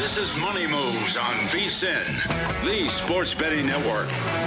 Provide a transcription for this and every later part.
This is Money Moves on VSiN, the sports betting network.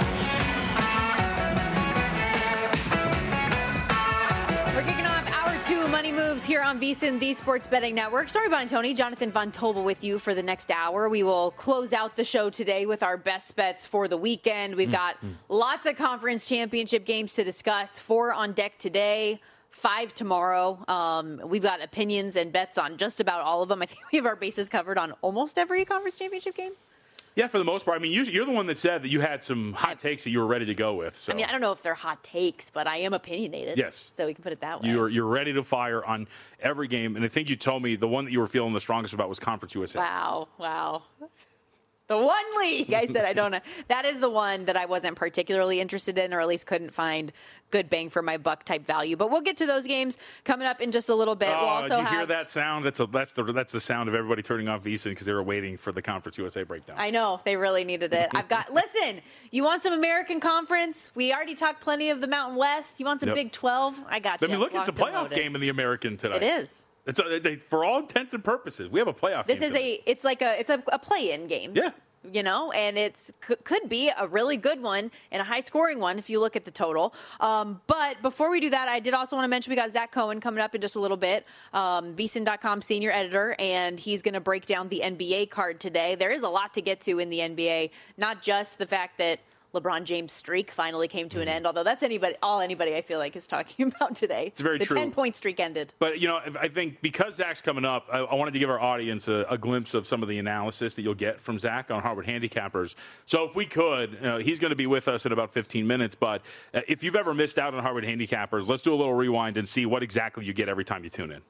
We're kicking off hour 2 Money Moves here on VSiN, the sports betting network. Stormy Buonantony, Jonathan Von Tobel with you for the next hour. We will close out the show today with our best bets for the weekend. We've got lots of conference championship games to discuss. 4 on deck today, 5 tomorrow. We've got opinions and bets on just about all of them. I think we have our bases covered on almost every conference championship game. Yeah, for the most part. I mean, you're the one that said that you had some hot takes that you were ready to go with. So. I mean, I don't know if they're hot takes, but I am opinionated. Yes. So we can put it that way. You're ready to fire on every game. And I think you told me the one that you were feeling the strongest about was Conference USA. Wow. The one league, I said, I don't know. That is the one that I wasn't particularly interested in, or at least couldn't find good bang for my buck type value. But we'll get to those games coming up in just a little bit. We'll also did you hear that sound? That's the sound of everybody turning off VSiN because they were waiting for the Conference USA breakdown. I know. They really needed it. Listen, you want some American Conference? We already talked plenty of the Mountain West. You want some Big 12? I got you. I mean, look, it's a playoff game in the American today. It is. It's for all intents and purposes, we have a playoff game. It's a play-in game. Yeah. You know, and it's could be a really good one and a high-scoring one if you look at the total. But before we do that, I did also want to mention we got Zach Cohen coming up in just a little bit, VSiN.com senior editor, and he's going to break down the NBA card today. There is a lot to get to in the NBA, not just the fact that LeBron James' streak finally came to an end, although that's all anybody I feel like is talking about today. It's very true. The 10-point streak ended. But, I think because Zach's coming up, I wanted to give our audience a glimpse of some of the analysis that you'll get from Zach on Harvard Handicappers. So if we could, he's going to be with us in about 15 minutes. But if you've ever missed out on Harvard Handicappers, let's do a little rewind and see what exactly you get every time you tune in.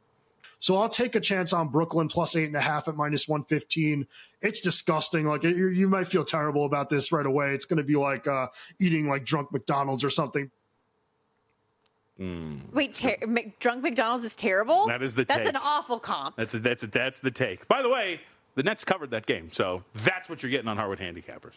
So I'll take a chance on Brooklyn plus 8.5 at minus 115. It's disgusting. Like you might feel terrible about this right away. It's going to be like eating like drunk McDonald's or something. Wait, drunk McDonald's is terrible? That is the take. That's an awful comp. That's the take. By the way, the Nets covered that game, so that's what you're getting on Harvard Handicappers.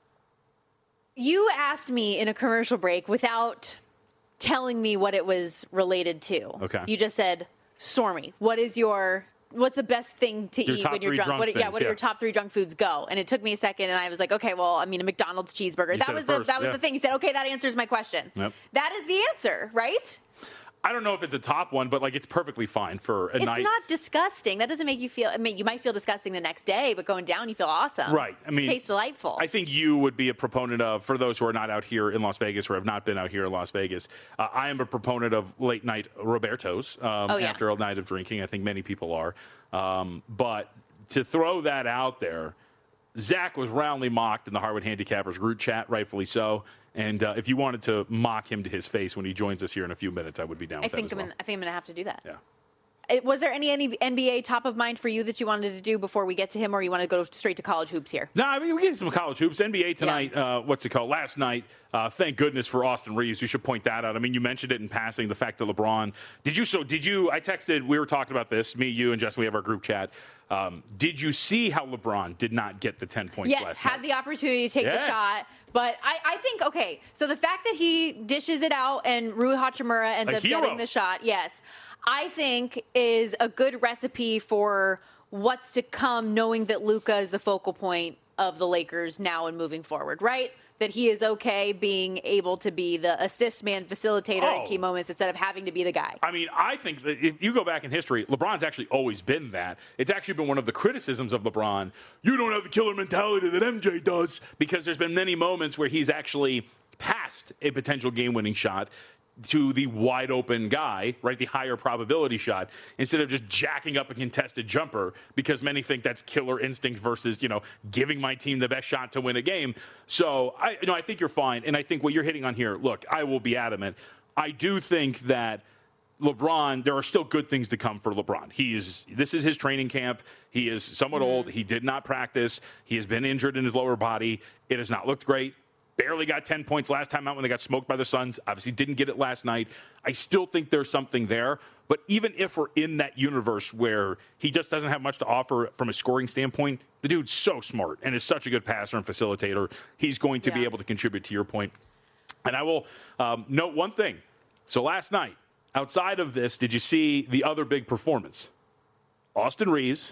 You asked me in a commercial break without telling me what it was related to. Okay. You just said, Stormy, what's the best thing to eat when you're drunk? What are your top 3 drunk foods? Go. And it took me a second, and I was like, okay, well, I mean, a McDonald's cheeseburger. That was the thing. You said, okay, that answers my question. Yep. That is the answer, right? I don't know if it's a top one, but it's perfectly fine for a night. It's not disgusting. That doesn't make you feel. I mean, you might feel disgusting the next day, but going down, you feel awesome. Right. I mean, it tastes delightful. I think you would be a proponent of, for those who are not out here in Las Vegas or have not been out here in Las Vegas, I am a proponent of late night Roberto's after a night of drinking. I think many people are. But to throw that out there, Zach was roundly mocked in the Harvard Handicappers group chat, rightfully so. And if you wanted to mock him to his face when he joins us here in a few minutes, I would be down with that as well. I think I'm going to have to do that. Yeah. Was there any NBA top of mind for you that you wanted to do before we get to him, or you want to go straight to college hoops here? No, I mean, we get some college hoops. NBA tonight, last night, thank goodness for Austin Reeves. We should point that out. I mean, you mentioned it in passing, the fact that LeBron. I texted, we were talking about this, me, you, and Justin, we have our group chat. Did you see how LeBron did not get the 10 points last night? Yes, had the opportunity to take the shot. But I think, okay, so the fact that he dishes it out and Rui Hachimura ends up getting the shot, yes, I think is a good recipe for what's to come, knowing that Luka is the focal point of the Lakers now and moving forward, right? That he is okay being able to be the assist man facilitator in key moments instead of having to be the guy. I mean, I think that if you go back in history, LeBron's actually always been that. It's actually been one of the criticisms of LeBron. You don't have the killer mentality that MJ does, because there's been many moments where he's actually passed a potential game-winning shot to the wide open guy, right, the higher probability shot, instead of just jacking up a contested jumper, because many think that's killer instinct versus, giving my team the best shot to win a game. So I think you're fine. And I think what you're hitting on here, look, I will be adamant. I do think that LeBron, there are still good things to come for LeBron. This is his training camp. He is somewhat old. He did not practice. He has been injured in his lower body. It has not looked great. Barely got 10 points last time out when they got smoked by the Suns. Obviously didn't get it last night. I still think there's something there. But even if we're in that universe where he just doesn't have much to offer from a scoring standpoint, the dude's so smart and is such a good passer and facilitator. He's going to be able to contribute, to your point. And I will note one thing. So last night, outside of this, did you see the other big performance? Austin Reeves,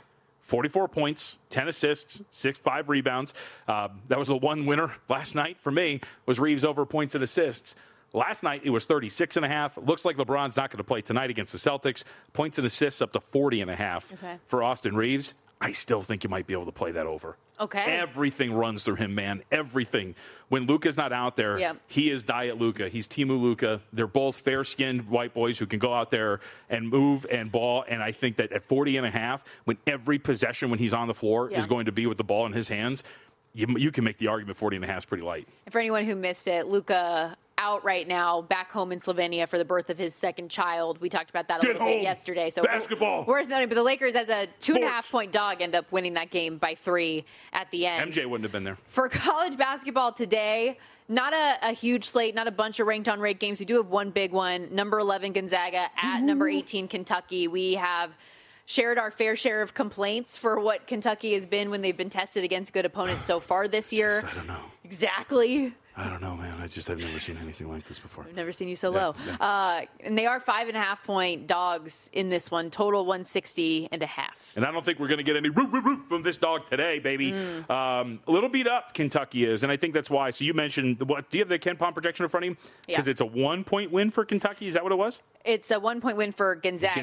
44 points, 10 assists, 5 rebounds. That was the one winner last night for me, was Reeves over points and assists. Last night, it was 36.5. Looks like LeBron's not going to play tonight against the Celtics. Points and assists up to 40.5 for Austin Reeves. I still think you might be able to play that over. Okay. Everything runs through him, man. Everything. When Luka's not out there, he is Diet Luka. He's Timu Luka. They're both fair-skinned white boys who can go out there and move and ball. And I think that at 40.5, when every possession when he's on the floor is going to be with the ball in his hands, you can make the argument 40.5 is pretty light. And for anyone who missed it, Luka out right now, back home in Slovenia for the birth of his second child. We talked about that a little bit yesterday. So basketball. Worth noting, but the Lakers, as a 2.5-point dog, end up winning that game by 3 at the end. MJ wouldn't have been there. For college basketball today, not a huge slate, not a bunch of ranked-on-ranked games. We do have one big one, number 11 Gonzaga at number 18 Kentucky. We have shared our fair share of complaints for what Kentucky has been when they've been tested against good opponents so far this year. I don't know. Exactly. I don't know, man. I've never seen anything like this before. I've never seen you so low. And they are 5.5-point dogs in this one, total 160.5. And I don't think we're going to get any root from this dog today, baby. A little beat up, Kentucky is, and I think that's why. So you mentioned, what? Do you have the KenPom projection in front of you? Because it's a 1-point win for Kentucky. Is that what it was? It's a 1-point win for Gonzaga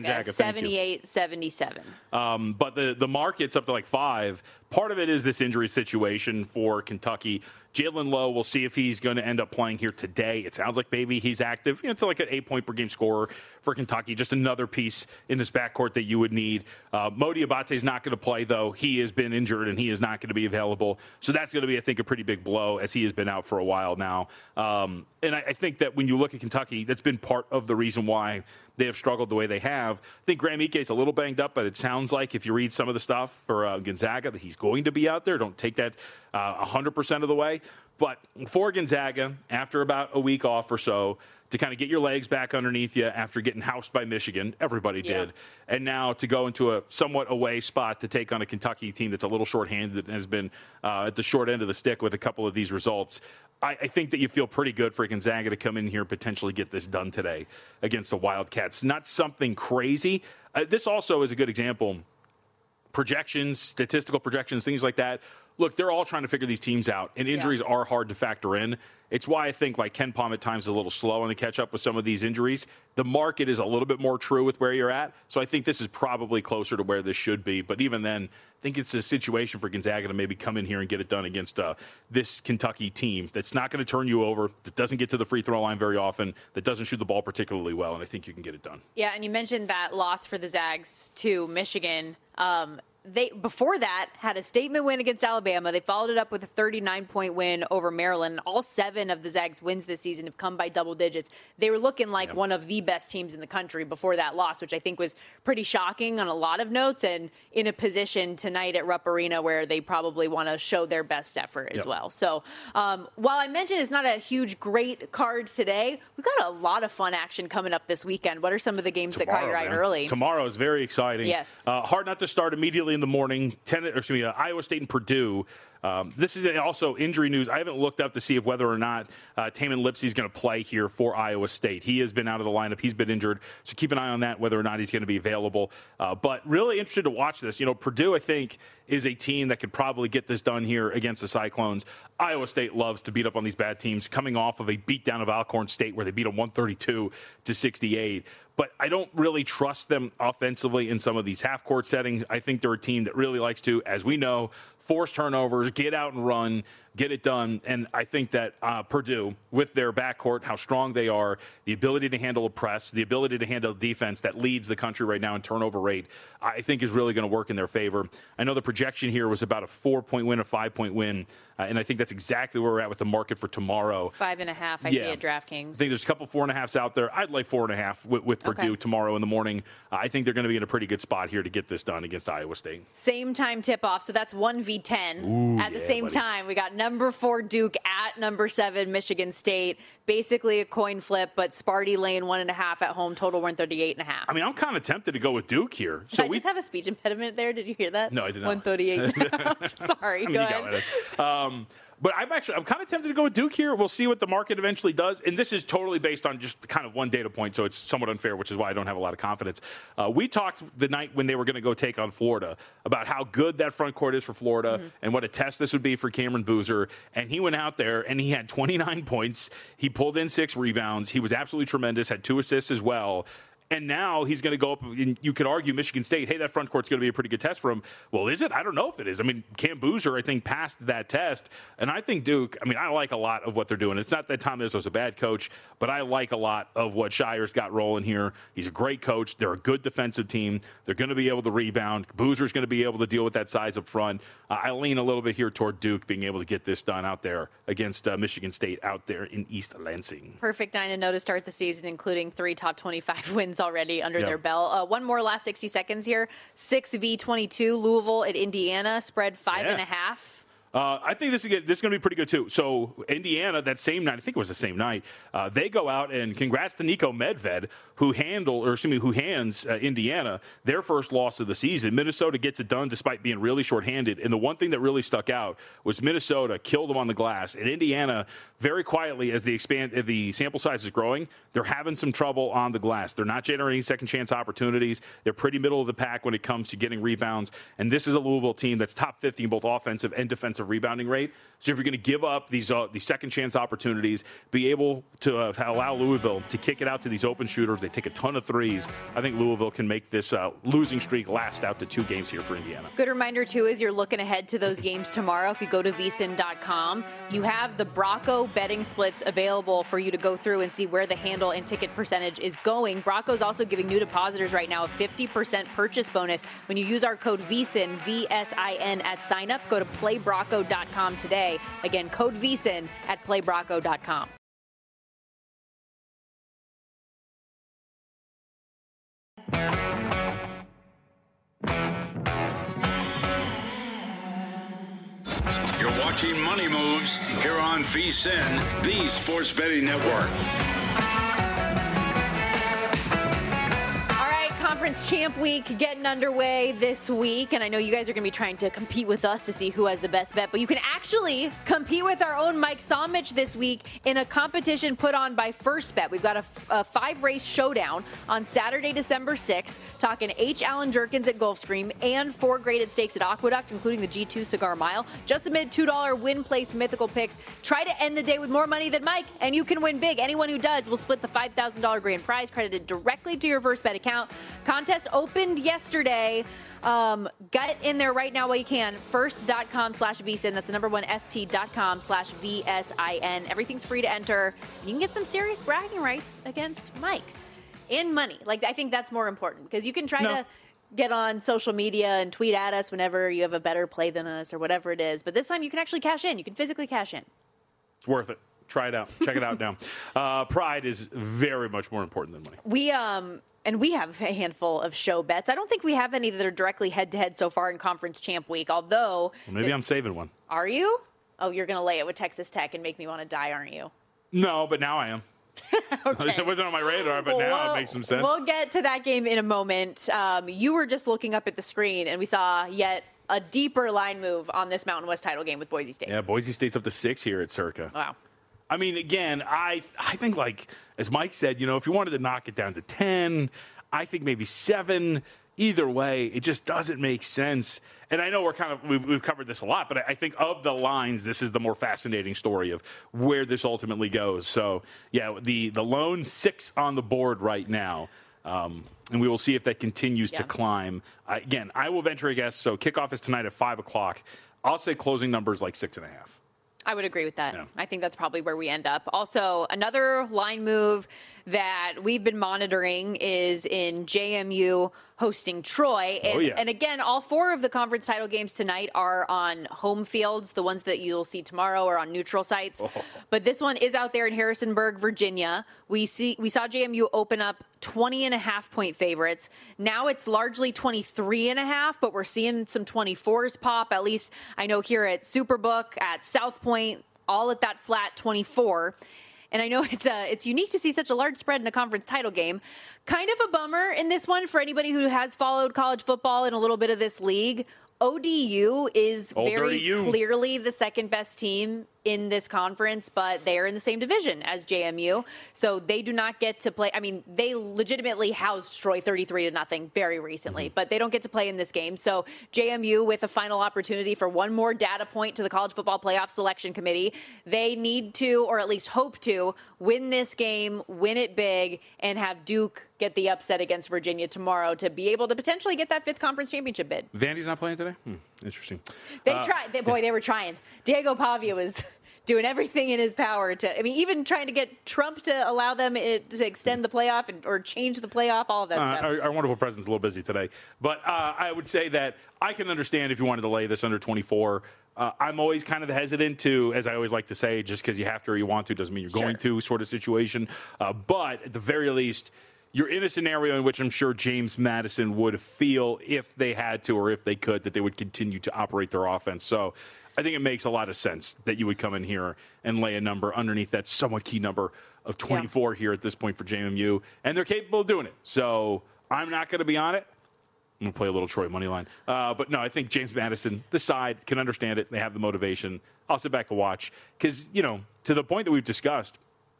78-77. But the market's up to like 5. Part of it is this injury situation for Kentucky. Jalen Lowe, we'll see if he's going to end up playing here today. It sounds like maybe he's active. It's like an 8-point-per-game scorer for Kentucky. Just another piece in this backcourt that you would need. Mo Diabate is not going to play, though. He has been injured, and he is not going to be available. So that's going to be, I think, a pretty big blow, as he has been out for a while now. And I think that when you look at Kentucky, that's been part of the reason why they have struggled the way they have. I think Graham Ike is a little banged up, but it sounds like if you read some of the stuff for Gonzaga that he's going to be out there. Don't take that 100% of the way. But for Gonzaga, after about a week off or so, to kind of get your legs back underneath you after getting housed by Michigan, everybody did, and now to go into a somewhat away spot to take on a Kentucky team that's a little shorthanded and has been at the short end of the stick with a couple of these results. I think that you feel pretty good for Gonzaga to come in here and potentially get this done today against the Wildcats. Not something crazy. This also is a good example. Projections, statistical projections, things like that. Look, they're all trying to figure these teams out, and injuries are hard to factor in. It's why I think like KenPom at times is a little slow on the catch up with some of these injuries. The market is a little bit more true with where you're at, so I think this is probably closer to where this should be. But even then, I think it's a situation for Gonzaga to maybe come in here and get it done against this Kentucky team that's not going to turn you over, that doesn't get to the free throw line very often, that doesn't shoot the ball particularly well, and I think you can get it done. Yeah, and you mentioned that loss for the Zags to Michigan. They, before that, had a statement win against Alabama. They followed it up with a 39-point win over Maryland. All 7 of the Zags' wins this season have come by double digits. They were looking like one of the best teams in the country before that loss, which I think was pretty shocking on a lot of notes, and in a position tonight at Rupp Arena where they probably want to show their best effort as well. So while I mentioned it's not a huge, great card today, we've got a lot of fun action coming up this weekend. What are some of the games that caught your eye early? Tomorrow is very exciting. Yes. Hard not to start immediately in the morning. Iowa State and Purdue. This is also injury news. I haven't looked up to see if whether or not Tamin Lipsey is going to play here for Iowa State. He has been out of the lineup. He's been injured. So keep an eye on that, whether or not he's going to be available. But really interested to watch this. Purdue, I think, is a team that could probably get this done here against the Cyclones. Iowa State loves to beat up on these bad teams, coming off of a beatdown of Alcorn State where they beat them 132-68. But I don't really trust them offensively in some of these half-court settings. I think they're a team that really likes to, as we know, force turnovers, get out and run, get it done. And I think that Purdue, with their backcourt, how strong they are, the ability to handle a press, the ability to handle defense that leads the country right now in turnover rate, I think is really going to work in their favor. I know the projection here was about a 4-point win, a 5-point win, and I think that's exactly where we're at with the market for tomorrow. 5.5, I see at DraftKings. I think there's a couple 4.5s out there. I'd like 4.5 with Purdue tomorrow in the morning. I think they're going to be in a pretty good spot here to get this done against Iowa State. Same time tip-off, so that's 1v10. At the same time, we got number 4 Duke at number 7 Michigan State. Basically a coin flip, but Sparty laying 1.5 at home, total 138.5. I mean, I'm kind of tempted to go with Duke here. So I just have a speech impediment there. Did you hear that? No, I did not. 138. Sorry, go ahead. But I'm kind of tempted to go with Duke here. We'll see what the market eventually does. And this is totally based on just kind of one data point, so it's somewhat unfair, which is why I don't have a lot of confidence. We talked the night when they were going to go take on Florida about how good that front court is for Florida and what a test this would be for Cameron Boozer. And he went out there and he had 29 points. He pulled in 6 rebounds. He was absolutely tremendous, had 2 assists as well. And now he's going to go up, and you could argue Michigan State, hey, that front court's going to be a pretty good test for him. Well, is it? I don't know if it is. I mean, Cam Boozer, I think, passed that test. And I think Duke, I like a lot of what they're doing. It's not that Tom Izzo's a bad coach, but I like a lot of what Shire's got rolling here. He's a great coach. They're a good defensive team. They're going to be able to rebound. Boozer's going to be able to deal with that size up front. I lean a little bit here toward Duke being able to get this done out there against Michigan State out there in East Lansing. Perfect 9-0 to start the season, including 3 top 25 wins already under their belt. One more last 60 seconds here. 6v22, Louisville at Indiana, spread 5.5. I think this is going to be pretty good, too. So, Indiana, that same night, I think it was the same night, they go out and congrats to Nico Medved, who hands Indiana their first loss of the season. Minnesota gets it done despite being really shorthanded. And the one thing that really stuck out was Minnesota killed them on the glass. And Indiana, very quietly, as the sample size is growing, they're having some trouble on the glass. They're not generating second chance opportunities. They're pretty middle of the pack when it comes to getting rebounds. And this is a Louisville team that's top 50 in both offensive and defensive rebounding rate. So if you're going to give up these second chance opportunities, be able to allow Louisville to kick it out to these open shooters, they take a ton of threes. I think Louisville can make this losing streak last out to 2 games here for Indiana. Good reminder, too, as you're looking ahead to those games tomorrow, if you go to vsin.com, you have the Bracco betting splits available for you to go through and see where the handle and ticket percentage is going. Bracco's also giving new depositors right now a 50% purchase bonus when you use our code VSIN, VSIN, at sign up. Go to playbracco.com today. Again, code VSIN at playbracco.com. You're watching Money Moves here on VSIN, the Sports Betting Network. Conference Champ Week getting underway this week, and I know you guys are going to be trying to compete with us to see who has the best bet, but you can actually compete with our own Mike Somich this week in a competition put on by First Bet. We've got a 5-race showdown on Saturday, December 6th, talking H. Allen Jerkins at Gulfstream and 4 graded stakes at Aqueduct, including the G2 Cigar Mile. Just submit $2 win place mythical picks. Try to end the day with more money than Mike, and you can win big. Anyone who does will split the $5,000 grand prize credited directly to your First Bet account. Contest opened yesterday. Get in there right now while you can. First.com/VSIN. That's the number one ST.com/VSIN. Everything's free to enter. You can get some serious bragging rights against Mike in money. I think that's more important because you can try to get on social media and tweet at us whenever you have a better play than us or whatever it is. But this time you can actually cash in. You can physically cash in. It's worth it. Try it out. Check it out now. Pride is very much more important than money. And we have a handful of show bets. I don't think we have any that are directly head-to-head so far in Conference Champ Week, although... Well, maybe I'm saving one. Are you? Oh, you're going to lay it with Texas Tech and make me want to die, aren't you? No, but now I am. Okay. It wasn't on my radar, but now it makes some sense. We'll get to that game in a moment. You were just looking up at the screen, and we saw yet a deeper line move on this Mountain West title game with Boise State. Yeah, Boise State's up to 6 here at Circa. Wow. I mean, again, I think, as Mike said, if you wanted to knock it down to 10... I think maybe 7. Either way, it just doesn't make sense. And I know we've covered this a lot, but I think of the lines, this is the more fascinating story of where this ultimately goes. So, yeah, the lone 6 on the board right now. And we will see if that continues to climb. Again, I will venture a guess. So kickoff is tonight at 5 o'clock. I'll say closing numbers like 6.5. I would agree with that. Yeah. I think that's probably where we end up. Also, another line move that we've been monitoring is in JMU hosting Troy. And again, all 4 of the conference title games tonight are on home fields. The ones that you'll see tomorrow are on neutral sites. But this one is out there in Harrisonburg, Virginia. We saw JMU open up 20.5-point favorites. Now it's largely 23.5, but we're seeing some 24s pop. At least I know here at Superbook, at South Point, all at that flat 24. And I know it's unique to see such a large spread in a conference title game. Kind of a bummer in this one for anybody who has followed college football in a little bit of this league. ODU is Old very dirty U. clearly the second best team in this conference, but they are in the same division as JMU. So they do not get to play. I mean, they legitimately housed Troy 33-0 very recently, but they don't get to play in this game. So JMU with a final opportunity for one more data point to the College Football Playoff Selection Committee. They need to, or at least hope to, win this game, win it big, and have Duke get the upset against Virginia tomorrow to be able to potentially get that fifth conference championship bid. Vandy's not playing today? Interesting. They tried. They were trying. Diego Pavia was doing everything in his power to, I mean, even trying to get Trump to allow them to extend the playoff or change the playoff, all of that stuff. Our wonderful president's a little busy today. But I would say that I can understand if you wanted to lay this under 24. I'm always kind of hesitant to, as I always like to say, just because you have to or you want to doesn't mean you're going to sort of situation. But at the very least, you're in a scenario in which I'm sure James Madison would feel if they had to or if they could that they would continue to operate their offense. So I think it makes a lot of sense that you would come in here and lay a number underneath that somewhat key number of 24 here at this point for JMU. And they're capable of doing it. So I'm not going to be on it. I'm going to play a little Troy money line. But no, I think James Madison, the side, can understand it. They have the motivation. I'll sit back and watch. Because, you know, to the point that we've discussed,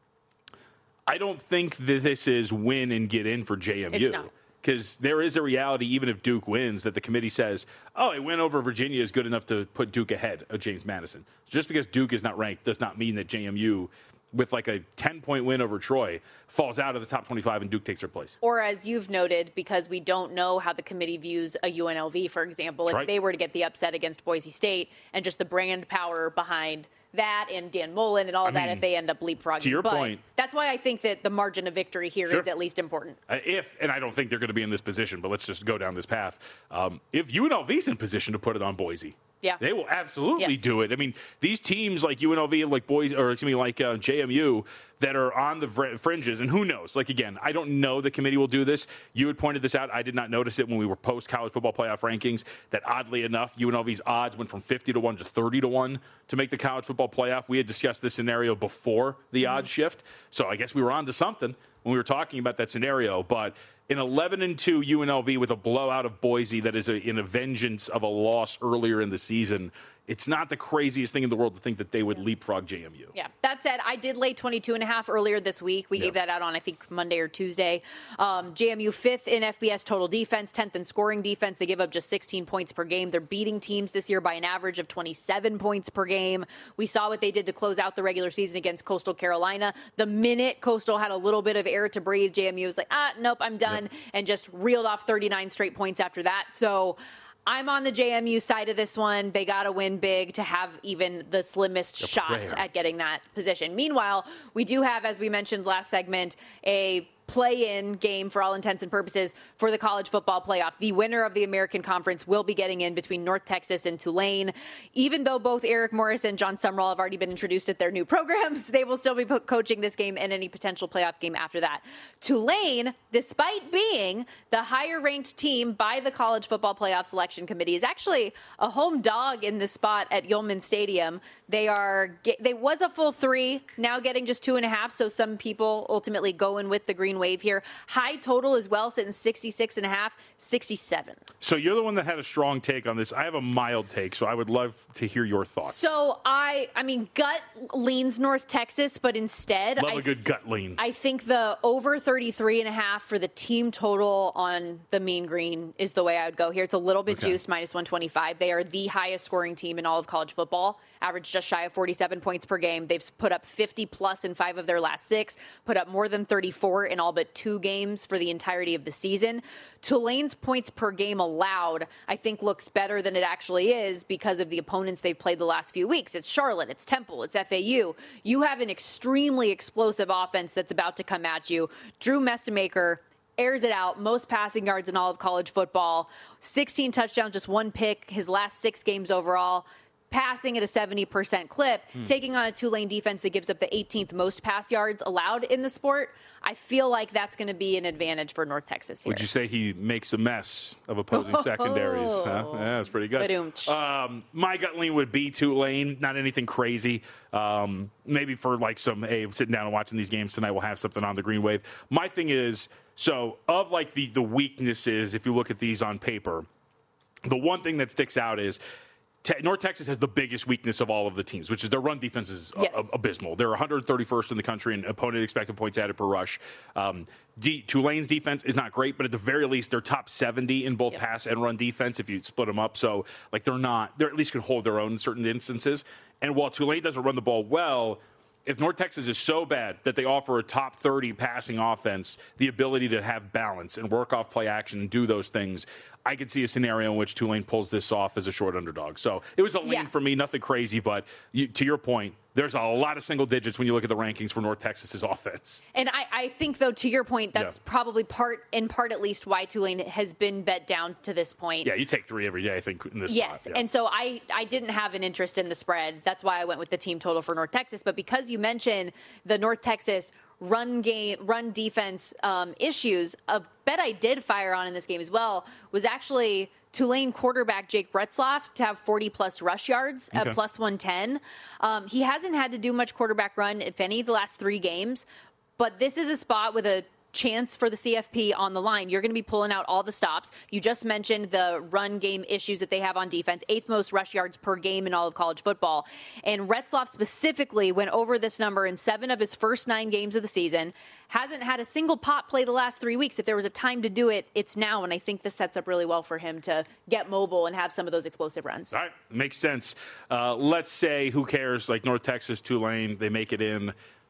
I don't think that this is win and get in for JMU. It's not. Because there is a reality, even if Duke wins, that the committee says, oh, a win over Virginia is good enough to put Duke ahead of James Madison. Just because Duke is not ranked does not mean that JMU, with like a 10-point win over Troy, falls out of the top 25 and Duke takes their place. Or as you've noted, because we don't know how the committee views a UNLV, for example, if they were to get the upset against Boise State and just the brand power behind that and Dan Mullen and all of that if they end up leapfrogging. To your point. That's why I think that the margin of victory here is at least important. And I don't think they're going to be in this position, but let's just go down this path. If UNLV's in position to put it on Boise, they will absolutely do it. I mean, these teams like UNLV, like Boise, or excuse me, like JMU, that are on the fringes, and who knows? Like, again, I don't know the committee will do this. You had pointed this out. I did not notice it when we were post-college football playoff rankings, that oddly enough, UNLV's odds went from 50-1 to 30-1 to make the college football playoff. We had discussed this scenario before the odds shift, so I guess we were on to something when we were talking about that scenario. But an 11-2 UNLV with a blowout of Boise that is in a vengeance of a loss earlier in the season, it's not the craziest thing in the world to think that they would leapfrog JMU. Yeah. That said, I did lay 22.5 earlier this week. We gave that out on, I think, Monday or Tuesday. JMU 5th in FBS total defense, 10th in scoring defense. They give up just 16 points per game. They're beating teams this year by an average of 27 points per game. We saw what they did to close out the regular season against Coastal Carolina. The minute Coastal had a little bit of air to breathe, JMU was like, nope, I'm done, and just reeled off 39 straight points after that. So I'm on the JMU side of this one. They got to win big to have even the slimmest shot at getting that position. Meanwhile, we do have, as we mentioned last segment, a play-in game for all intents and purposes for the college football playoff. The winner of the American Conference will be getting in between North Texas and Tulane. Even though both Eric Morris and John Sumrall have already been introduced at their new programs, they will still be coaching this game and any potential playoff game after that. Tulane, despite being the higher-ranked team by the College Football Playoff Selection Committee, is actually a home dog in this spot at Yulman Stadium. They was a full 3, now getting just 2.5, so some people ultimately go in with the green wave here. High total as well, sitting 66.5, 67. So you're the one that had a strong take on this. I have a mild take, so I would love to hear your thoughts. So I mean, gut leans North Texas, but instead, love a good gut lean. I think the over 33.5 for the team total on the Mean Green is the way I would go here. It's a little bit juiced, minus 125. They are the highest scoring team in all of college football. Average just shy of 47 points per game. They've put up 50-plus in 5 of their last 6, put up more than 34 in all but 2 games for the entirety of the season. Tulane's points per game allowed, I think, looks better than it actually is because of the opponents they've played the last few weeks. It's Charlotte, it's Temple, it's FAU. You have an extremely explosive offense that's about to come at you. Drew Messamaker airs it out, most passing yards in all of college football, 16 touchdowns, just 1 pick, his last 6 games overall. Passing at a 70% clip, taking on a Tulane defense that gives up the 18th most pass yards allowed in the sport. I feel like that's going to be an advantage for North Texas here. Would you say he makes a mess of opposing secondaries? Huh? Yeah, that's pretty good. My gut lean would be Tulane, not anything crazy. Maybe for like I'm sitting down and watching these games tonight, we'll have something on the green wave. My thing is, so of like the weaknesses, if you look at these on paper, The one thing that sticks out is North Texas has the biggest weakness of all of the teams, which is their run defense is abysmal. They're 131st in the country in opponent expected points added per rush. Tulane's defense is not great, but at the very least, they're top 70 in both pass and run defense if you split them up. So, like, they're at least can hold their own in certain instances. And while Tulane doesn't run the ball well, if North Texas is so bad that they offer a top 30 passing offense, the ability to have balance and work off play action and do those things, I could see a scenario in which Tulane pulls this off as a short underdog. So it was a lean for me, nothing crazy, but to your point, there's a lot of single digits when you look at the rankings for North Texas's offense. And I think, though, to your point, that's probably in part at least why Tulane has been bet down to this point. Yeah, you take 3 every day, I think, in this spot. Yes, and so I didn't have an interest in the spread. That's why I went with the team total for North Texas. But because you mentioned the North Texas run defense issues, a bet I did fire on in this game as well was actually Tulane quarterback Jake Retzlaff to have 40-plus rush yards at plus 110. He hasn't had to do much quarterback run, if any, the last 3 games. But this is a spot with a chance for the CFP on the line. You're going to be pulling out all the stops. You just mentioned the run game issues that they have on defense, 8th most rush yards per game in all of college football. And Retzlaff specifically went over this number in 7 of his first 9 games of the season. Hasn't had a single pop play the last 3 weeks. If there was a time to do it, it's now. And I think this sets up really well for him to get mobile and have some of those explosive runs. All right. Makes sense. Let's say, who cares, like North Texas, Tulane, they make it in.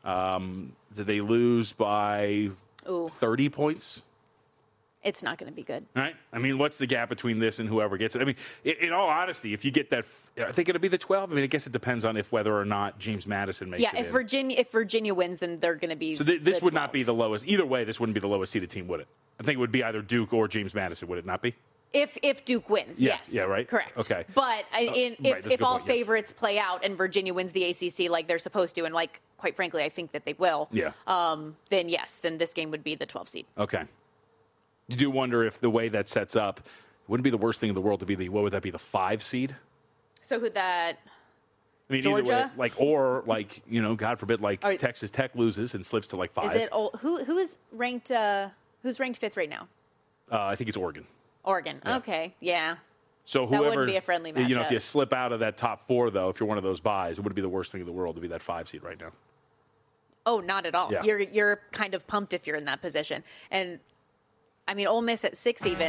Did they lose by 30 points? It's not going to be good. All right. I mean, what's the gap between this and whoever gets it? I mean, in all honesty, if you get that, I think it'll be the 12. I mean, I guess it depends on whether or not James Madison makes it in. If Virginia wins, then they're going to be. So this would not be the lowest. Either way, this wouldn't be the lowest seeded team, would it? I think it would be either Duke or James Madison, would it not be? If Duke wins, yes. Yeah, right? Correct. Okay. But if all favorites play out and Virginia wins the ACC like they're supposed to, and like, quite frankly, I think that they will, then yes, then this game would be the 12 seed. Okay. You do wonder if the way that sets up, it wouldn't be the worst thing in the world to be what would that be, the 5 seed? So could that... I mean, Georgia? Either way, God forbid, Texas Tech loses and slips to 5. Is it who is ranked? Who's ranked 5th right now? I think it's Oregon. Oregon. Yeah. Okay. Yeah. So whoever, that wouldn't be a friendly matchup. If you slip out of that top 4, though, if you're one of those buys, it wouldn't be the worst thing in the world to be that 5 seed right now. Oh, not at all. Yeah. You're kind of pumped if you're in that position. And I mean, Ole Miss at 6 even.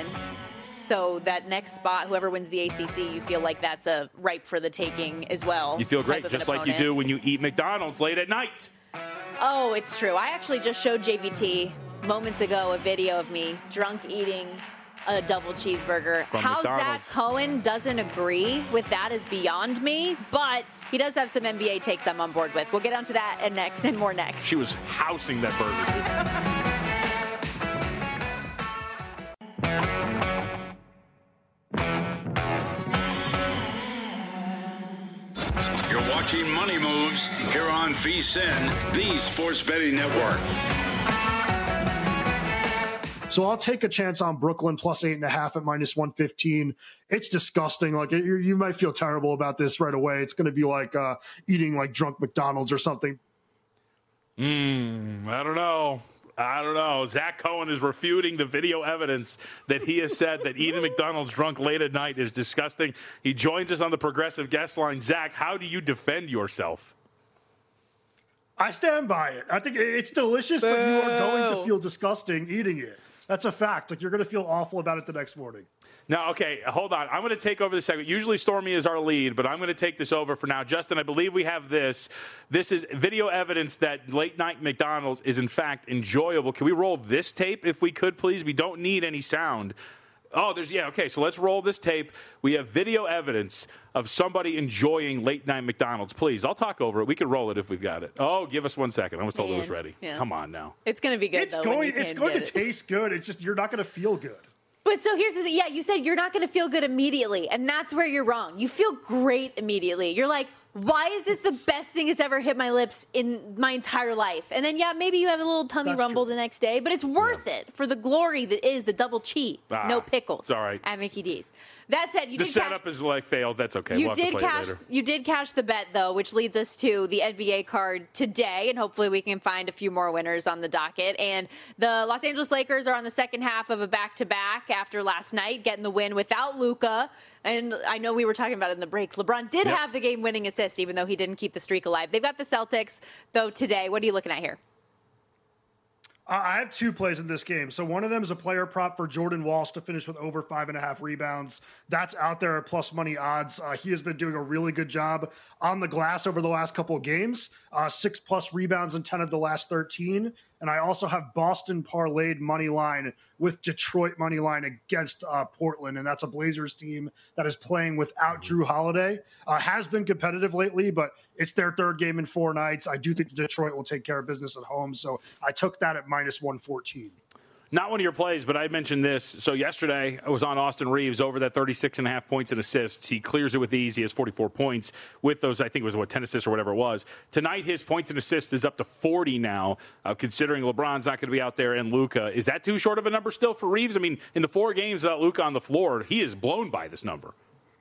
So that next spot, whoever wins the ACC, you feel like that's a ripe for the taking as well. You feel great, just like you do when you eat McDonald's late at night. Oh, it's true. I actually just showed JVT moments ago a video of me drunk eating a double cheeseburger. How Zach Cohen doesn't agree with that is beyond me, but he does have some NBA takes I'm on board with. We'll get onto that and more next. She was housing that burger. You're watching Money Moves here on VSiN, the Sports Betting Network. So I'll take a chance on Brooklyn plus 8.5 at minus 115. It's disgusting. Like you might feel terrible about this right away. It's going to be like eating like drunk McDonald's or something. I don't know. Zach Cohen is refuting the video evidence that he has said that eating McDonald's drunk late at night is disgusting. He joins us on the Progressive guest line. Zach, how do you defend yourself? I stand by it. I think it's delicious, but you are going to feel disgusting eating it. That's a fact. Like, you're going to feel awful about it the next morning. Now, okay, hold on. I'm going to take over the segment. Usually Stormy is our lead, but I'm going to take this over for now. Justin, I believe we have this. This is video evidence that late-night McDonald's is, in fact, enjoyable. Can we roll this tape, if we could, please? We don't need any sound. Oh, okay, so let's roll this tape. We have video evidence of somebody enjoying late-night McDonald's. Please, I'll talk over it. We can roll it if we've got it. Oh, give us 1 second. I was told it was ready. Yeah. Come on now. It's going to be good, it's going to taste good. It's just you're not going to feel good. But so here's the thing. Yeah, you said you're not going to feel good immediately, and that's where you're wrong. You feel great immediately. You're like, why is this the best thing that's ever hit my lips in my entire life? And then, yeah, maybe you have a little tummy rumble the next day, but it's worth it for the glory that is the double cheat. No pickles. It's all right. At Mickey D's. That said, the setup is like failed. That's okay. You did cash the bet, though, which leads us to the NBA card today, and hopefully we can find a few more winners on the docket. And the Los Angeles Lakers are on the second half of a back-to-back after last night, getting the win without Luka. And I know we were talking about it in the break. LeBron did have the game-winning assist, even though he didn't keep the streak alive. They've got the Celtics, though, today. What are you looking at here? I have 2 plays in this game. So one of them is a player prop for Jordan Walsh to finish with over 5.5 rebounds. That's out there at plus money odds. He has been doing a really good job on the glass over the last couple of games. 6+ rebounds in 10 of the last 13. And I also have Boston parlayed money line with Detroit money line against Portland. And that's a Blazers team that is playing without Drew Holiday. Has been competitive lately, but it's their 3rd game in 4 nights. I do think Detroit will take care of business at home. So I took that at minus 114. Not one of your plays, but I mentioned this. So yesterday, I was on Austin Reeves over that 36.5 points and assists. He clears it with ease. He has 44 points with those, I think it was, 10 assists or whatever it was. Tonight, his points and assists is up to 40 now, considering LeBron's not going to be out there and Luka. Is that too short of a number still for Reeves? I mean, in the 4 games without Luka on the floor, he is blown by this number.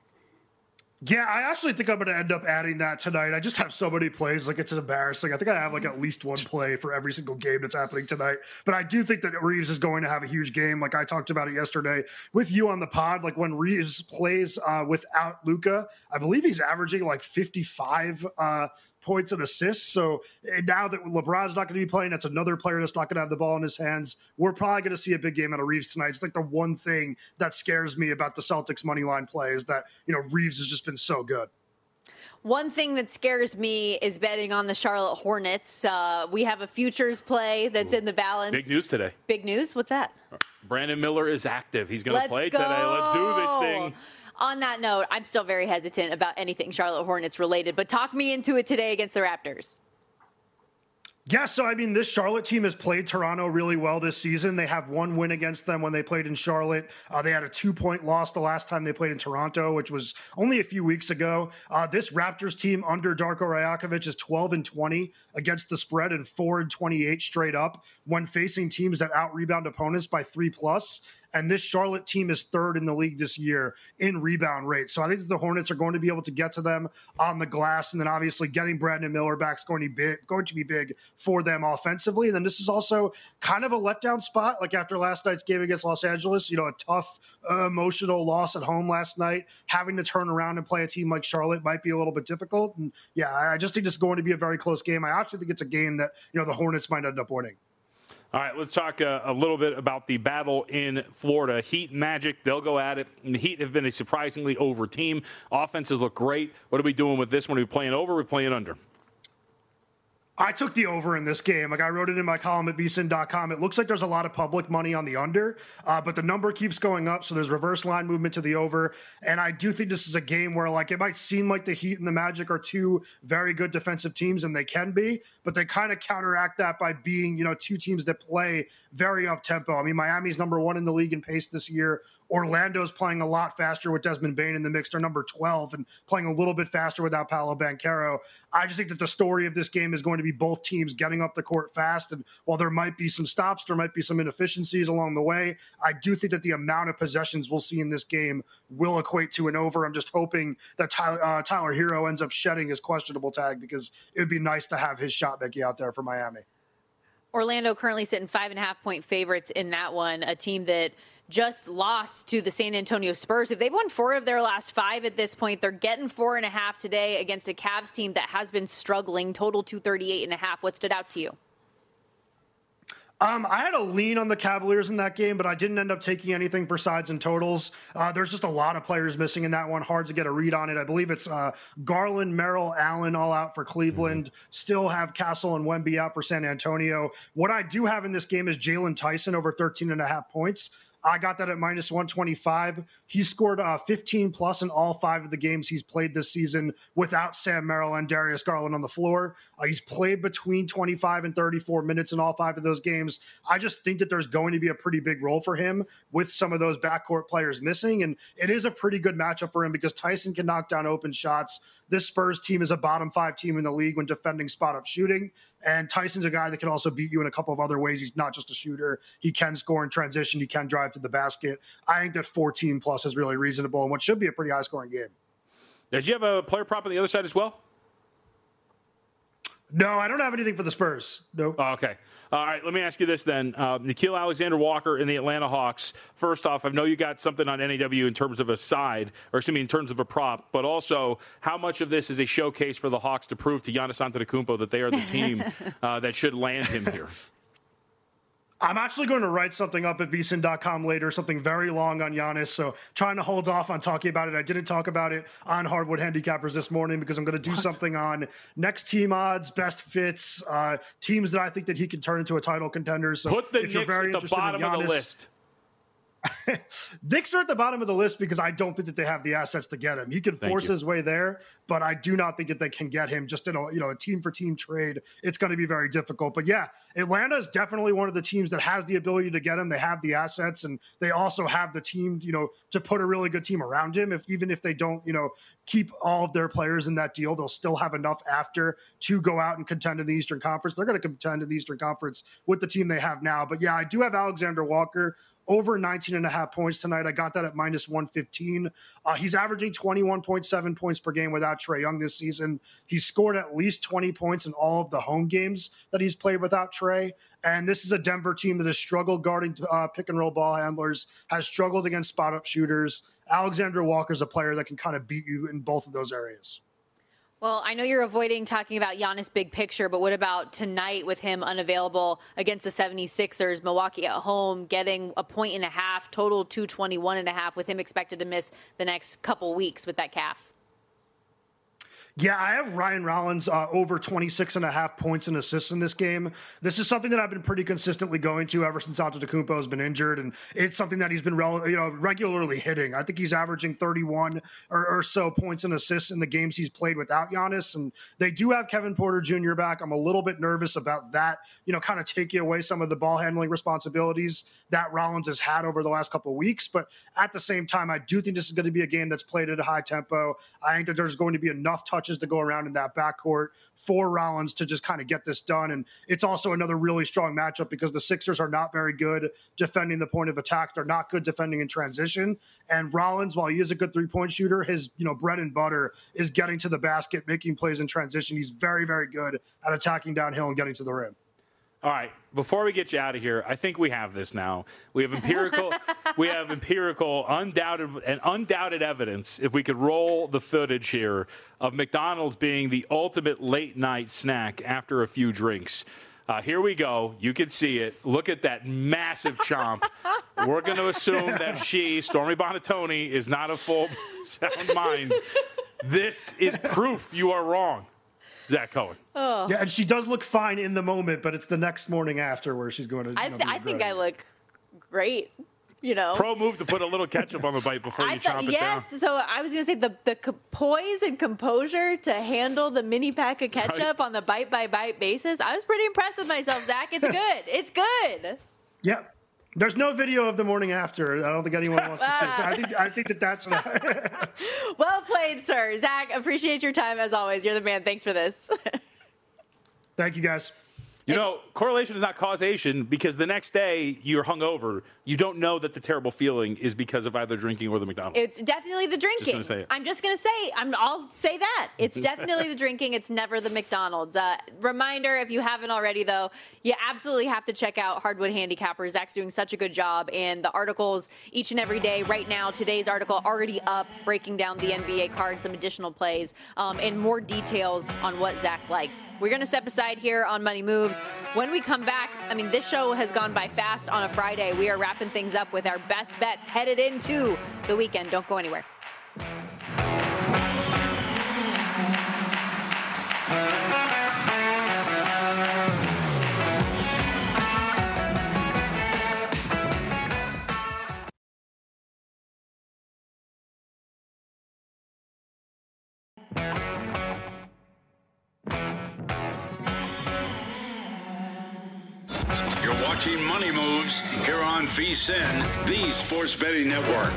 Yeah, I actually think I'm going to end up adding that tonight. I just have so many plays, like it's embarrassing. I think I have like at least 1 play for every single game that's happening tonight. But I do think that Reeves is going to have a huge game. Like I talked about it yesterday with you on the pod. Like when Reeves plays without Luka, I believe he's averaging like 55 points and assists. So now that LeBron's not going to be playing, that's another player that's not going to have the ball in his hands. We're probably going to see a big game out of Reeves tonight. It's like the one thing that scares me about the Celtics money line play is that, Reeves has just been so good. One thing that scares me is betting on the Charlotte Hornets. We have a futures play that's in the balance. Big news today. Big news? What's that? Brandon Miller is active. He's going to play today. Let's do this thing. On that note, I'm still very hesitant about anything Charlotte Hornets related, but talk me into it today against the Raptors. Yeah, so I mean, this Charlotte team has played Toronto really well this season. They have 1 win against them when they played in Charlotte. They had a 2-point loss the last time they played in Toronto, which was only a few weeks ago. This Raptors team under Darko Rajakovic is 12-20 against the spread and 4-28 straight up when facing teams that out-rebound opponents by 3+. And this Charlotte team is 3rd in the league this year in rebound rate. So I think that the Hornets are going to be able to get to them on the glass. And then obviously getting Brandon Miller back is going to be big for them offensively. And then this is also kind of a letdown spot. Like after last night's game against Los Angeles, a tough emotional loss at home last night, having to turn around and play a team like Charlotte might be a little bit difficult. And yeah, I just think this is going to be a very close game. I actually think it's a game that, the Hornets might end up winning. All right, let's talk a little bit about the battle in Florida. Heat and Magic, they'll go at it. And the Heat have been a surprisingly over team. Offenses look great. What are we doing with this one? Are we playing over or are we playing under? I took the over in this game. Like I wrote it in my column at vsin.com. It looks like there's a lot of public money on the under, but the number keeps going up. So there's reverse line movement to the over. And I do think this is a game where like it might seem like the Heat and the Magic are 2 very good defensive teams, and they can be, but they kind of counteract that by being, 2 teams that play very up tempo. I mean, Miami's number 1 in the league in pace this year. Orlando's playing a lot faster with Desmond Bane in the mix. They're number 12 and playing a little bit faster without Paolo Banchero. I just think that the story of this game is going to be both teams getting up the court fast. And while there might be some stops, there might be some inefficiencies along the way, I do think that the amount of possessions we'll see in this game will equate to an over. I'm just hoping that Tyler Hero ends up shedding his questionable tag because it would be nice to have his shot making out there for Miami. Orlando currently sitting 5.5-point favorites in that one, a team that just lost to the San Antonio Spurs. If they've won 4 of their last 5 at this point, they're getting 4.5 today against a Cavs team that has been struggling. Total 238.5. What stood out to you? I had a lean on the Cavaliers in that game, but I didn't end up taking anything for sides and totals. There's just a lot of players missing in that one. Hard to get a read on it. I believe it's Garland, Merrill, Allen all out for Cleveland. Still have Castle and Wemby out for San Antonio. What I do have in this game is Jalen Tyson over 13.5 points. I got that at minus 125. He scored 15 plus in all 5 of the games he's played this season without Sam Merrill and Darius Garland on the floor. He's played between 25 and 34 minutes in all 5 of those games. I just think that there's going to be a pretty big role for him with some of those backcourt players missing. And it is a pretty good matchup for him because Tyson can knock down open shots. This Spurs team is a bottom 5 team in the league when defending spot-up shooting. And Tyson's a guy that can also beat you in a couple of other ways. He's not just a shooter. He can score in transition. He can drive to the basket. I think that 14 plus is really reasonable and what should be a pretty high-scoring game. Did you have a player prop on the other side as well? No, I don't have anything for the Spurs. Nope. Oh, okay. All right, let me ask you this then. Nickeil Alexander-Walker and the Atlanta Hawks. First off, I know you got something on NAW in terms of a side, or excuse me, in terms of a prop, but also how much of this is a showcase for the Hawks to prove to Giannis Antetokounmpo that they are the team that should land him here? I'm actually going to write something up at vsin.com later, something very long on Giannis. So trying to hold off on talking about it. I didn't talk about it on Hardwood Handicappers this morning because I'm going to do something on next team odds, best fits, teams that I think that he can turn into a title contender. So put the Knicks at the bottom of the list. Knicks are at the bottom of the list because I don't think that they have the assets to get him. He can force his way there, but I do not think that they can get him just in a team for team trade. It's going to be very difficult. But yeah, Atlanta is definitely one of the teams that has the ability to get him. They have the assets and they also have the team, to put a really good team around him. Even if they don't, keep all of their players in that deal, they'll still have enough after to go out and contend in the Eastern Conference. They're going to contend in the Eastern Conference with the team they have now. But yeah, I do have Alexander Walker over 19.5 points tonight. I got that at minus 115. He's averaging 21.7 points per game without Trae Young this season. He's scored at least 20 points in all of the home games that he's played without Trae. And this is a Denver team that has struggled guarding pick and roll ball handlers, has struggled against spot up shooters. Alexander Walker is a player that can kind of beat you in both of those areas. Well, I know you're avoiding talking about Giannis big picture, but what about tonight with him unavailable against the 76ers, Milwaukee at home, getting a point and a half, total 221.5, with him expected to miss the next couple weeks with that calf? Yeah, I have Ryan Rollins over 26.5 points and assists in this game. This is something that I've been pretty consistently going to ever since Antetokounmpo has been injured, and it's something that he's been regularly hitting. I think he's averaging 31 or so points and assists in the games he's played without Giannis, and they do have Kevin Porter Jr. back. I'm a little bit nervous about that, kind of taking away some of the ball handling responsibilities that Rollins has had over the last couple of weeks. But at the same time, I do think this is going to be a game that's played at a high tempo. I think that there's going to be enough touches to go around in that backcourt for Rollins to just kind of get this done. And it's also another really strong matchup because the Sixers are not very good defending the point of attack. They're not good defending in transition. And Rollins, while he is a good three-point shooter, his bread and butter is getting to the basket, making plays in transition. He's very, very good at attacking downhill and getting to the rim. All right, before we get you out of here, I think we have this now. We have empirical, undoubted evidence, if we could roll the footage here, of McDonald's being the ultimate late-night snack after a few drinks. Here we go. You can see it. Look at that massive chomp. We're going to assume that Stormy Buonantony, is not a full sound mind. This is proof you are wrong. Zach Cohen. Oh. Yeah, and she does look fine in the moment, but it's the next morning after where she's going to. I think I look great. Pro move to put a little ketchup on the bite before you chomp it down. Yes, so I was going to say the poise and composure to handle the mini pack of ketchup on the bite by bite basis. I was pretty impressed with myself, Zach. It's good. It's good. Yep. There's no video of the morning after. I don't think anyone wants to see. So I think that's well played, sir. Zach, appreciate your time as always. You're the man. Thanks for this. Thank you, guys. Correlation is not causation, because the next day you're hungover. You don't know that the terrible feeling is because of either drinking or the McDonald's. It's definitely the drinking. I'm just going to say, I'll say that. It's definitely the drinking. It's never the McDonald's. Reminder, if you haven't already, though, you absolutely have to check out Hardwood Handicappers. Zach's doing such a good job. And the articles each and every day. Right now, today's article already up, breaking down the NBA card, some additional plays, and more details on what Zach likes. We're going to step aside here on Money Moves. When we come back, this show has gone by fast on a Friday. We are wrapping things up with our best bets headed into the weekend. Don't go anywhere. You're watching Money Moves here on VSiN, the Sports Betting Network.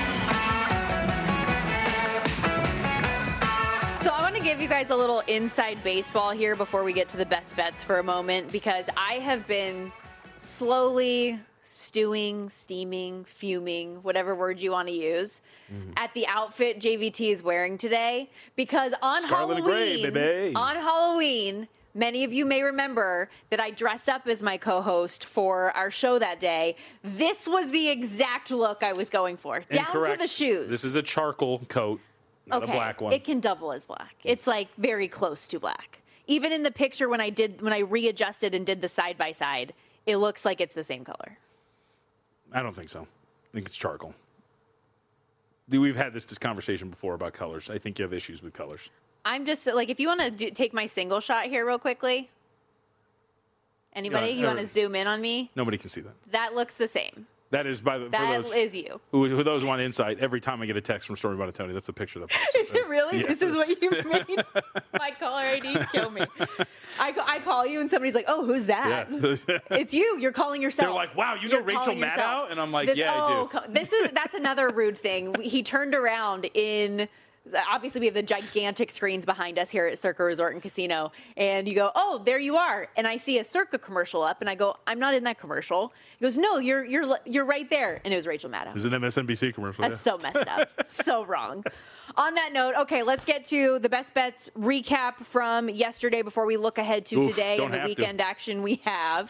So I want to give you guys a little inside baseball here before we get to the best bets for a moment, because I have been slowly stewing, steaming, fuming, whatever word you want to use, at the outfit JVT is wearing today, because on Scarlet and gray, baby. Halloween, many of you may remember that I dressed up as my co-host for our show that day. This was the exact look I was going for, down to the shoes. This is a charcoal coat, not a black one. It can double as black. It's like very close to black. Even in the picture when I readjusted and did the side by side, it looks like it's the same color. I don't think so. I think it's charcoal. We've had this conversation before about colors. I think you have issues with colors. I'm just like, if you want to take my single shot here real quickly. Anybody? You want to zoom in on me? Nobody can see that. That looks the same. That is is you. Who those want insight, every time I get a text from Story About Tony, that's the picture that pops Is it really? Yeah. This is what you made? My caller ID, kill me. I call you and somebody's like, oh, who's that? Yeah. It's you. You're calling yourself. They're like, wow, you know Rachel Maddow? And I'm like, I do. That's another rude thing. He turned around in... Obviously, we have the gigantic screens behind us here at Circa Resort and Casino. And you go, oh, there you are. And I see a Circa commercial up. And I go, I'm not in that commercial. He goes, no, you're right there. And it was Rachel Maddow. It's an MSNBC commercial. That's so messed up. So wrong. On that note, okay, let's get to the best bets recap from yesterday before we look ahead to today and the weekend action we have.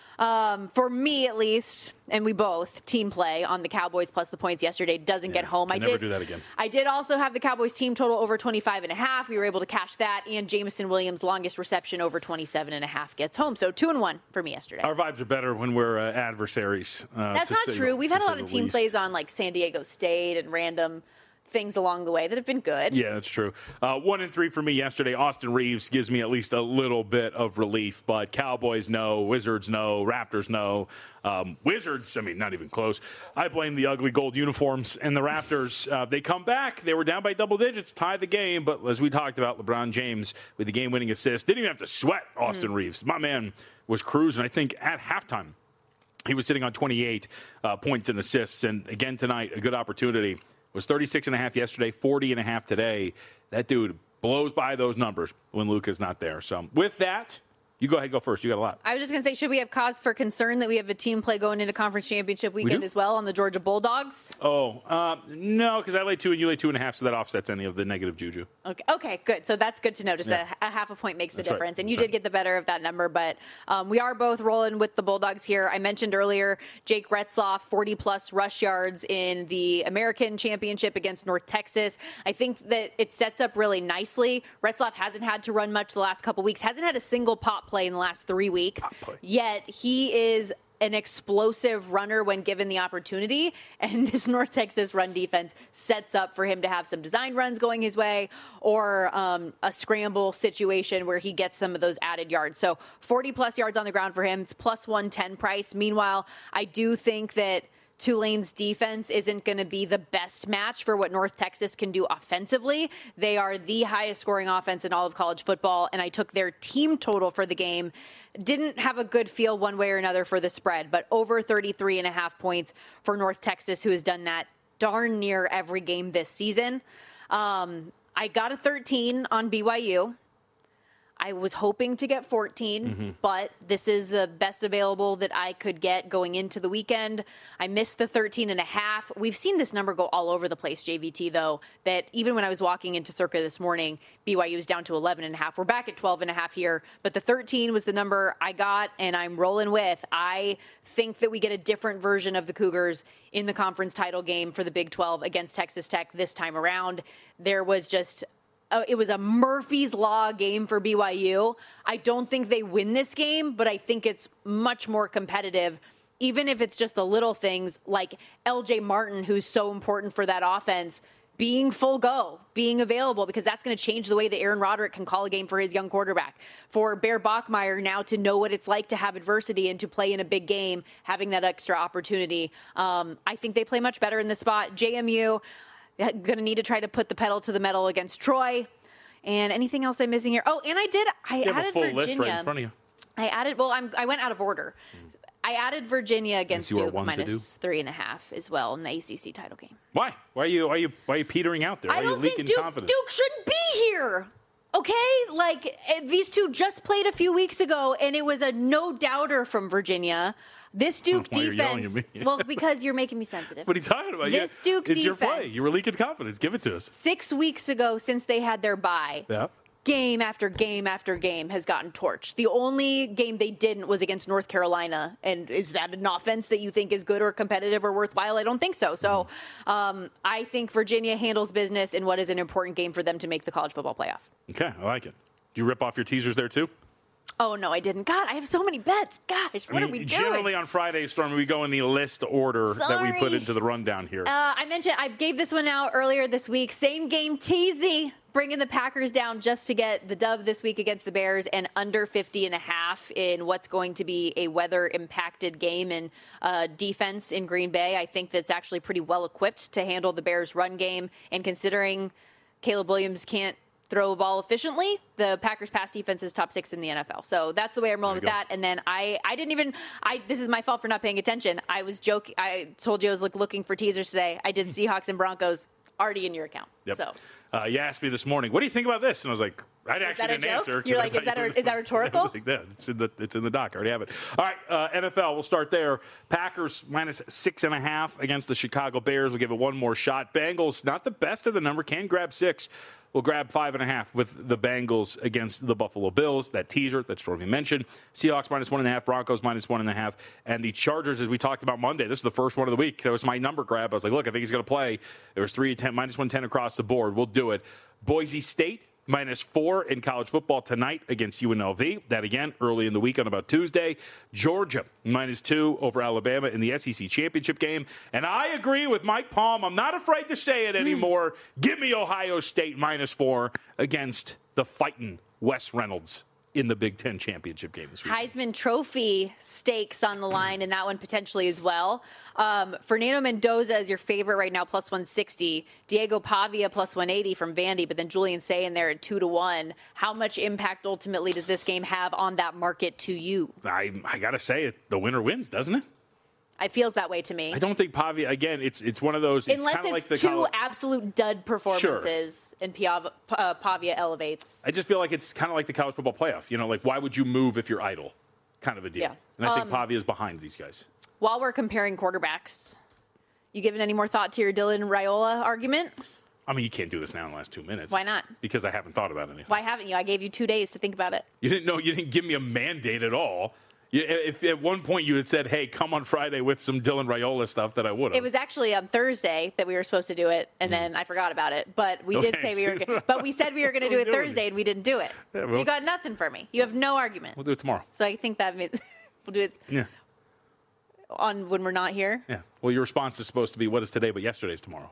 For me, at least, and we both team play on the Cowboys plus the points yesterday doesn't get home. I never do that again. I did also have the Cowboys team total over 25.5. We were able to cash that, and Jameson Williams' longest reception over 27.5 gets home. So 2-1 for me yesterday. Our vibes are better when we're adversaries. That's not true. We've had a lot of team plays on like San Diego State and random things along the way that have been good. Yeah, that's true. 1-3 for me yesterday. Austin Reeves gives me at least a little bit of relief, but Cowboys no, Wizards no, Raptors no. Wizards, I mean, not even close. I blame the ugly gold uniforms and the Raptors. They come back. They were down by double digits, tied the game, but as we talked about, LeBron James with the game-winning assist didn't even have to sweat Austin Reeves. My man was cruising, I think, at halftime. He was sitting on 28 points and assists, and again tonight, a good opportunity. Was 36.5 yesterday, 40.5 today. That dude blows by those numbers when Luka's not there. So with that, you go ahead, go first. You got a lot. I was just going to say, should we have cause for concern that we have a team play going into conference championship weekend as well on the Georgia Bulldogs? Oh, no, because I lay 2 and you lay 2.5, so that offsets any of the negative juju. Okay, good. So that's good to know. Just a half a point makes the difference. Right. And you did get the better of that number, but we are both rolling with the Bulldogs here. I mentioned earlier Jake Retzlaff, 40-plus rush yards in the American Championship against North Texas. I think that it sets up really nicely. Retzlaff hasn't had to run much the last couple weeks, hasn't had a single pop play in the last 3 weeks, yet he is an explosive runner when given the opportunity, and this North Texas run defense sets up for him to have some design runs going his way or a scramble situation where he gets some of those added yards. So 40-plus yards on the ground for him. It's plus 110 price. Meanwhile, I do think that Tulane's defense isn't going to be the best match for what North Texas can do offensively. They are the highest scoring offense in all of college football, and I took their team total for the game. Didn't have a good feel one way or another for the spread, but over 33.5 points for North Texas, who has done that darn near every game this season. I got a 13 on BYU. I was hoping to get 14, but this is the best available that I could get going into the weekend. I missed the 13.5. We've seen this number go all over the place, JVT, though, that even when I was walking into Circa this morning, BYU was down to 11.5. We're back at 12.5 here, but the 13 was the number I got, and I'm rolling with. I think that we get a different version of the Cougars in the conference title game for the Big 12 against Texas Tech this time around. There was just... it was a Murphy's Law game for BYU. I don't think they win this game, but I think it's much more competitive, even if it's just the little things like LJ Martin, who's so important for that offense, being full go, being available, because that's going to change the way that Aaron Roderick can call a game for his young quarterback. For Bear Bachmeier now to know what it's like to have adversity and to play in a big game, having that extra opportunity. I think they play much better in this spot. JMU, going to need to try to put the pedal to the metal against Troy. And anything else I'm missing here? Oh, and I added have a full Virginia. list right in front of you. I went out of order. I added Virginia against Duke minus 3.5 as well in the ACC title game. Why? Why are you petering out there? Why I don't think Duke shouldn't be here. Okay, these two just played a few weeks ago, and it was a no-doubter from Virginia. This Duke defense, well, because you're making me sensitive. What are you talking about? This Duke defense. It's your play. You were leaking confidence. Give it to us. 6 weeks ago, since they had their bye. Yeah. Game after game after game has gotten torched. The only game they didn't was against North Carolina. And is that an offense that you think is good or competitive or worthwhile? I don't think so. So I think Virginia handles business in what is an important game for them to make the college football playoff. Okay, I like it. Did you rip off your teasers there too? Oh, no, I didn't. God, I have so many bets. Gosh, what are we doing? Generally on Friday, Stormy, we go in the list order that we put into the rundown here. I gave this one out earlier this week. Same game teasy. Bringing the Packers down just to get the dub this week against the Bears and under 50.5 in what's going to be a weather-impacted game and defense in Green Bay. I think that's actually pretty well equipped to handle the Bears' run game. And considering Caleb Williams can't throw a ball efficiently, the Packers' pass defense is top 6 in the NFL. So that's the way I'm rolling with that. And then this is my fault for not paying attention. I was joking. I told you I was looking for teasers today. I did Seahawks and Broncos already in your account. Yep. So. You asked me this morning, what do you think about this? And I was like, I actually didn't answer. You're like, is that rhetorical? I was like, yeah, it's in the doc. I already have it. All right, NFL, we'll start there. Packers minus 6.5 against the Chicago Bears. We'll give it one more shot. Bengals, not the best of the number, can grab 6. We'll grab 5.5 with the Bengals against the Buffalo Bills. That teaser that Stormy mentioned. Seahawks minus 1.5, Broncos minus 1.5, and the Chargers, as we talked about Monday. This is the first one of the week. That was my number grab. I was like, look, I think he's going to play. There was 3-10, minus 110 across the board. We'll do it. Boise State minus 4 in college football tonight against UNLV. That again, early in the week on about Tuesday. Georgia minus 2 over Alabama in the SEC championship game. And I agree with Mike Palm. I'm not afraid to say it anymore. Give me Ohio State minus 4 against the fighting Wes Reynolds in the Big Ten championship game this week. Heisman Trophy stakes on the line in that one potentially as well. Fernando Mendoza is your favorite right now, plus 160. Diego Pavia, plus 180 from Vandy, but then Julian Say in there at 2-1. How much impact ultimately does this game have on that market to you? I got to say, the winner wins, doesn't it? It feels that way to me. I don't think Pavia, again, it's one of those. Unless it's two absolute dud performances and Pavia elevates. I just feel like it's kind of like the college football playoff. You know, like why would you move if you're idle? Kind of a deal. Yeah. And I think Pavia is behind these guys. While we're comparing quarterbacks, you given any more thought to your Dylan Raiola argument? I mean, you can't do this now in the last 2 minutes. Why not? Because I haven't thought about anything. Why haven't you? I gave you 2 days to think about it. You didn't give me a mandate at all. If at one point you had said, hey, come on Friday with some Dylan Raiola stuff, that I would have. It was actually on Thursday that we were supposed to do it, and then I forgot about it. But we did say we were but we said we were going to do it Thursday, and we didn't do it. Yeah, well, so you got nothing for me. You have no argument. We'll do it tomorrow. So I think that means we'll do it on when we're not here. Yeah. Well, your response is supposed to be, what is today but yesterday's tomorrow?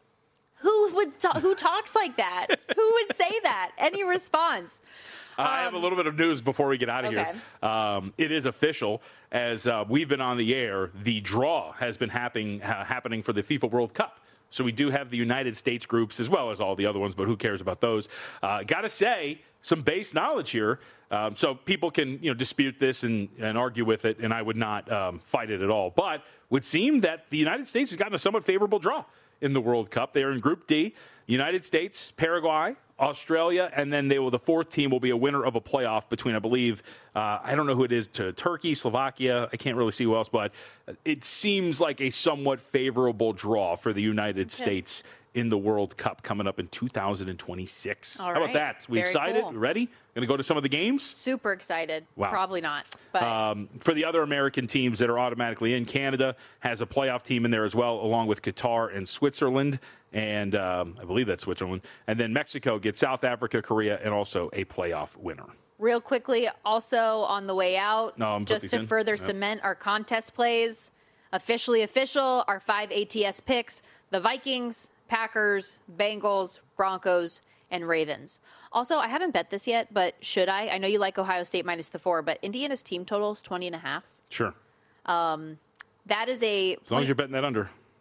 Who talks like that? Who would say that? Any response? I have a little bit of news before we get out of here. It is official. As we've been on the air, the draw has been happening for the FIFA World Cup. So we do have the United States groups as well as all the other ones, but who cares about those? Got to say, some base knowledge here. So people can dispute this and argue with it, and I would not fight it at all. But would seem that the United States has gotten a somewhat favorable draw in the World Cup. They are in Group D. United States, Paraguay, Australia, and then the fourth team will be a winner of a playoff between, I believe, I don't know who it is, to Turkey, Slovakia. I can't really see who else, but it seems like a somewhat favorable draw for the United States in the World Cup coming up in 2026. All right. How about that? We excited? Cool. Ready? Going to go to some of the games? Super excited. Wow. Probably not. But for the other American teams that are automatically in, Canada has a playoff team in there as well, along with Qatar and Switzerland. And I believe that's Switzerland. And then Mexico gets South Africa, Korea, and also a playoff winner. Real quickly, also on the way out, just to further cement our contest plays, officially official, our 5 ATS picks, the Vikings, Packers, Bengals, Broncos, and Ravens. Also, I haven't bet this yet, but should I? I know you like Ohio State minus the 4, but Indiana's team total is 20.5. Sure. That is as long as you're betting that under.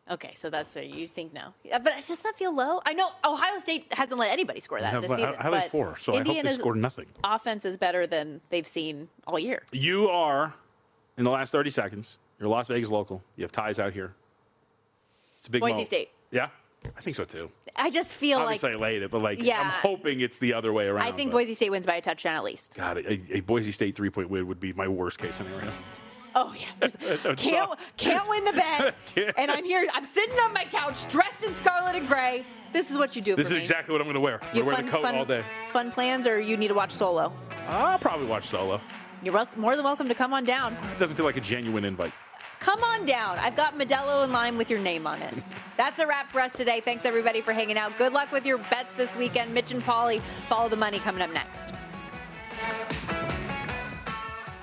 Okay, so that's what you think now. Yeah, but it does not feel low. I know Ohio State hasn't let anybody score that this season. I have 4, so I hope they scored nothing. Offense is better than they've seen all year. You are, in the last 30 seconds, you're Las Vegas local. You have ties out here. It's a big Boise State. Yeah? I think so, too. I just feel Obviously, I laid it, but yeah. I'm hoping it's the other way around. I think Boise State wins by a touchdown at least. God, a Boise State 3-point win would be my worst case scenario. Oh, yeah. Can't win the bet. And I'm sitting on my couch dressed in scarlet and gray. This is what you do for me. This is exactly what I'm going to wear. I'm going to wear the coat all day. Fun plans, or you need to watch Solo? I'll probably watch Solo. You're more than welcome to come on down. It doesn't feel like a genuine invite. Come on down. I've got Modelo in line with your name on it. That's a wrap for us today. Thanks, everybody, for hanging out. Good luck with your bets this weekend. Mitch and Pauly, Follow the Money coming up next.